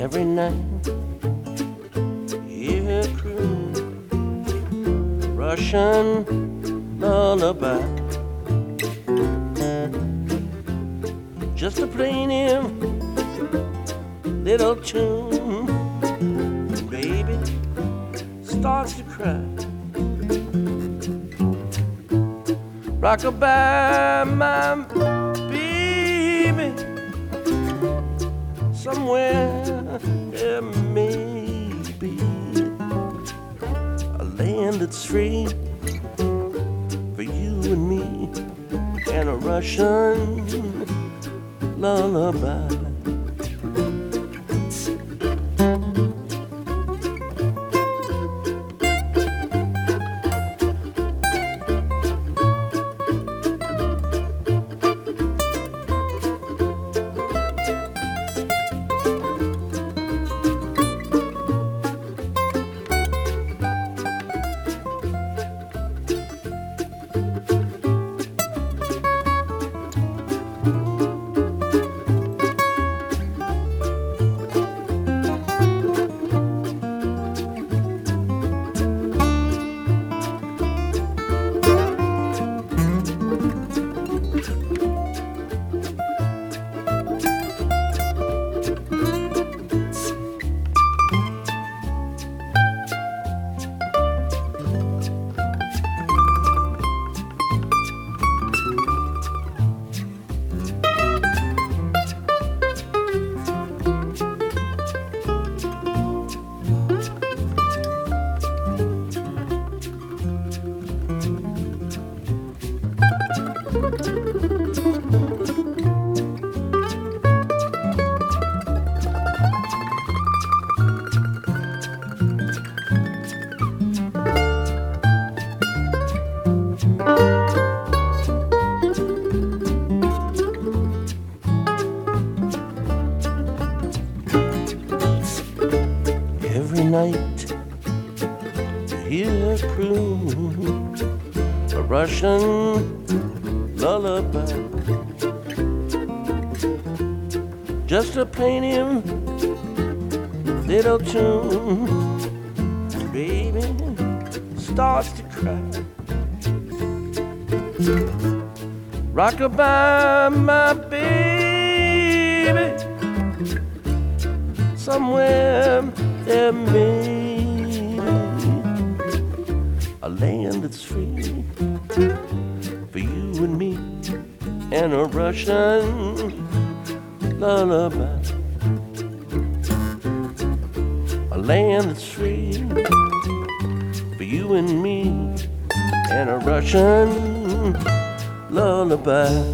Every night, hear a croon, Russian lullaby. Just a plain little tune, baby starts to cry. Rock-a-bye, my baby, somewhere there may be a land that's free for you and me, and a Russian lullaby. Every night you hear a croon, a Russian lullaby. Just a plain little tune, baby starts to cry. Rock-a-bye, my baby, somewhere there may be a land that's free for you and me, and a Russian lullaby. A land that's free for you and me, and a Russian lullaby.